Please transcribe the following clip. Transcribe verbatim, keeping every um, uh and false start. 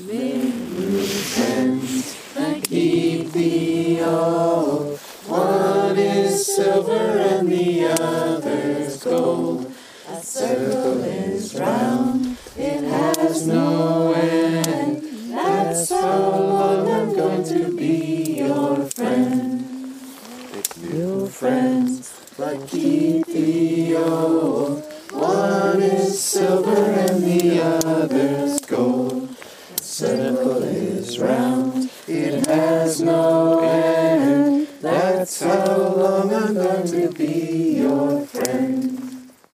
Many friends that keep thee all. One is silver and the other's gold. A circle is round, it has no end. That's how long I'm going to be your friend. Your friends that keep thee all. One is silver and the other's gold. The circle is round, it has no